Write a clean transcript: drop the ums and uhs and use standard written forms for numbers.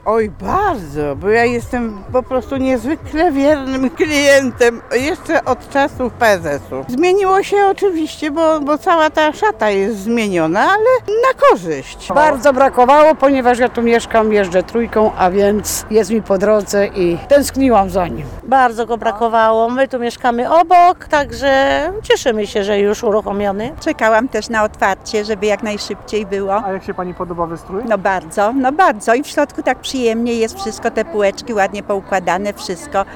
Oj, bardzo, bo ja jestem po prostu niezwykle wiernym klientem, jeszcze od czasów PZS-u. Zmieniło się oczywiście, bo cała ta szata jest zmieniona, ale na korzyść. Bardzo brakowało, ponieważ ja tu mieszkam, jeżdżę trójką, a więc jest mi po drodze i tęskniłam za nim. Bardzo go brakowało. My tu mieszkamy obok, także cieszymy się, że już uruchomiony. Czekałam też na otwarcie, żeby jak najszybciej było. A jak się Pani podoba wystrój? No bardzo. I w środku tak przyjemnie jest wszystko, te półeczki ładnie poukładane, wszystko.